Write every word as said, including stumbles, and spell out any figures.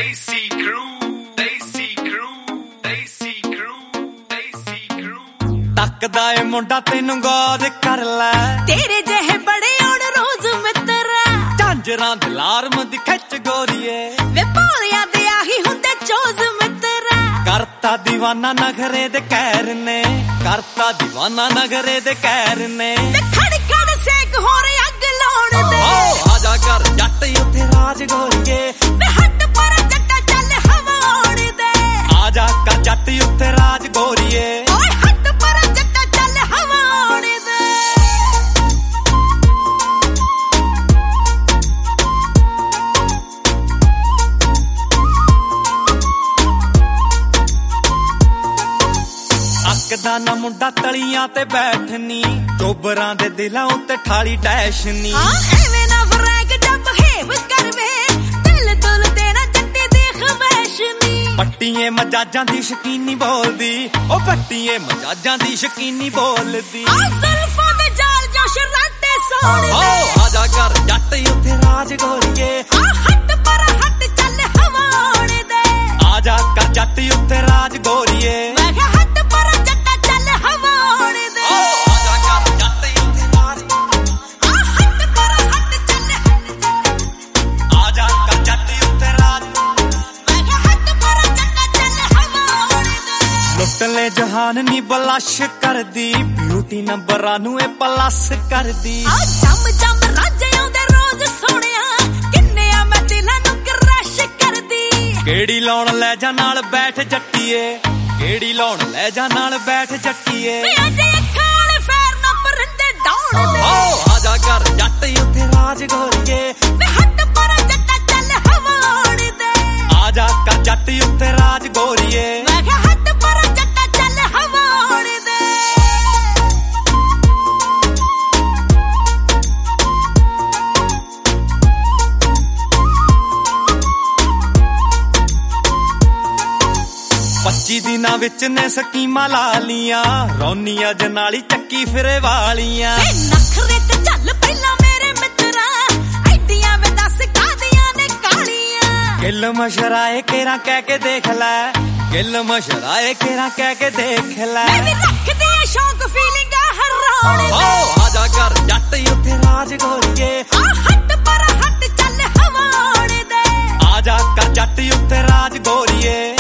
Desi crew, Desi crew, Desi crew, Desi crew। ਤੱਕਦਾ ਏ ਮੁੰਡਾ ਤੈਨੂੰ ਗੌਰ ਕਰ ਲੈ, ਤੇਰੇ ਜਿਹੇ ਬੜੇ ਆਉਣ ਰੋਜ਼ ਮਿੱਤਰਾ। ਝਾਂਜਰਾਂ ਦੇ ਲਾਰਮ ਦੀ ਖਿੱਚ ਗੋਰੀਏ, ਵੇ ਭੋਲਿਆਂ ਦੇ ਆਹੀ ਹੁੰਦੇ ਚੋਜ਼ ਮਿੱਤਰਾ। ਕਰਤਾ ਦੀਵਾਨਾ ਨਖਰੇ ਦੇ ਕਹਿਰ ਨੇ, ਕਰਤਾ ਦੀਵਾਨਾ ਨਖਰੇ ਦੇ ਕਹਿਰ ਨੇ। ਤੇ ਖੜ ਖੜ ਸੇਕ ਹੋਰ ਅੱਗ ਲਾਉਣ ਦੇ, ਓ ਆਜਾ ਕਰ ਜੱਟ ਉੱਥੇ ਰਾਜ ਗੋਰੀਏ, ਵੇ ਹੱਟ ਪਰ ਜੱਟਾ ਚੱਲ ਹਵਾ ਆਉਣ ਦੇ। ਆਜਾ ਕਰ ਜੱਟ ਉੱਥੇ ਰਾਜ ਗੋਰੀਏ, ਓਏ ਹੱਟ ਪਰ ਜੱਟਾ ਚੱਲ ਹਵਾ ਆਉਣ ਦੇ। ਅੱਕਦਾ ਨਾ ਮੁੰਡਾ ਤਲੀਆਂ ਤੇ ਬੈਠਨੀ, ਚੋਬਰਾਂ ਦੇ ਦਿਲਾਂ ਉੱਤੇ ਠਾਲੀ ਡੈਸ਼ਨੀ। ਹਾਂ ਐਵੇਂ ਨਾ ਫਰੈਕ ਜੱਬ ਹੇਵ ਕਰਵੇ, ਦਿਲ ਦੁਲ ਤੇਰਾ ਜੱਟੇ ਦੀ ਖਮੈਸ਼ਨੀ। ਪੱਟੀਏ ਮਜਾਜਾਂ ਦੀ ਸ਼ਕੀਨੀ ਬੋਲਦੀ, ਉਹ ਪੱਟੀਏ ਮਜਾਜਾਂ ਦੀ ਸ਼ਕੀਨੀ ਬੋਲਦੀ। ਆ ਜ਼ੁਲਫਾਂ ਦੇ ਜਾਲ ਜੋ ਸ਼ਰਾਟੇ ਸੋਹਣੇ, ਓ ਆਜਾ ਕਰ ਜੱਟ ਉੱਥੇ ਰਾਜ ਗੋਰੀਏ, ਆ ਹੱਟ ਪਰ ਹੱਟ ਚੱਲ ਹਵਾ ਆਉਣ ਦੇ। ਆਜਾ ਕਰ ਜੱਟ ਉੱਥੇ ਰਾਜ ਗੋਰੀਏ, ਮੈਂ ਕਿਹਾ ਹੱਟ ਪਰ ਜੱਟਾ ਚੱਲ ਹਵਾ ਆਉਣ ਦੇ। ਓ ਆਜਾ ਕਰ ਜੱਟ ਉੱਥੇ ਰਾਜ, ਆ ਹੱਟ ਪਰ ਹੱਟ ਚੱਲ, ਆਜਾ ਕਰ ਜੱਟ ਉੱਥੇ ਰਾਜ। ਮੈਂ ਕਿਹਾ ਹੱਟ ਪਰ ਜੱਟਾ ਚੱਲ ਹਵਾ ਆਉਣ ਦੇ। ਲੁੱਟ ਲੈ ਜਹਾਨ ਨੀ ਬਲਸ਼ ਕਰਦੀ, ਬਿਊਟੀ ਨੰਬਰਾਂ ਨੂੰ ਇਹ ਪਲੱਸ ਕਰਦੀ। ਆ ਜੰਮ ਜੰਮ ਰਾਜੇ ਆਉਂਦੇ ਰੋਜ਼ ਸੋਹਣਿਆ, ਕਿੰਨੇ ਆ ਮੈਂ ਦਿਲਾਂ ਨੂੰ ਕਰਸ਼ ਕਰਦੀ। ਕਿਹੜੀ ਲਾਉਣ ਲੈ ਜਾ ਨਾਲ ਬੈਠ ਜੱਟੀਏ, ਕਿਹੜੀ ਲਾਉਣ ਲੈ ਜਾ ਨਾਲ ਬੈਠ ਜੱਟੀਏ। ਵੇ ਅਜੇ ਅੱਖਾਂ ਵਾਲੇ ਫੇਰ ਨਾ ਪਰੰਦੇ ਡਾਉਣ ਦੇ। ਓ ਆਜਾ ਕਰ ਜੱਟ ਉੱਥੇ ਰਾਜ ਗੋਰੀਏ, ਵੇ ਹੱਟ ਪਰ ਜੱਟਾ ਚੱਲ ਹਵਾ ਆਉਣ ਦੇ। ਆਜਾ ਕਰ ਜੱਟ ਉੱਥੇ ਰਾਜ ਗੋਰੀਏ, ਮੈਂ ਕਿਹਾ ਹੱਟ ਪਰ ਜੱਟਾ ਚੱਲ ਹਵਾ ਆਉਣ ਦੇ। ਪੱਚੀ ਦਿਨਾਂ ਵਿੱਚ ਨੇ ਸਕੀਮਾਂ ਲਾ ਲੀਆਂ, ਰੌਨੀਆਂ ਜਨਾਲੀ ਚੱਕੀ ਫਿਰੇ ਵਾਲੀਆਂ। ਵੇ ਨਖਰੇ ਤੇ ਚੱਲ ਪਹਿਲਾਂ ਮੇਰੇ ਮਿੱਤਰਾ, ਐਡੀਆਂ ਵੇ ਦੱਸ ਕਾਦੀਆਂ ਨੇ ਕਾਲੀਆਂ। ਗਿੱਲ ਮਸ਼ਰਾਏ ਕੇਰਾ ਕਹਿ ਕੇ ਦੇਖ ਲੈ, ਗਿੱਲ ਮਸ਼ਰਾਏ ਕੇਰਾ ਕਹਿ ਕੇ ਦੇਖ ਲੈ। ਮੈਂ ਵੀ ਰੱਖਦੀ ਆ ਸ਼ੌਂਕ ਫੀਲਿੰਗਾਂ ਹਰਾਉਣ ਦੇ। ਓ ਆਜਾ ਕਰ ਜੱਟ ਉੱਥੇ ਰਾਜ ਗੋਰੀਏ, ਆ ਹੱਟ ਪਰ ਹੱਟ ਚੱਲ ਹਵਾ ਆਉਣ ਦੇ। ਆਜਾ ਕਰ ਜੱਟ ਉੱਥੇ ਰਾਜ ਗੋਰੀਏ।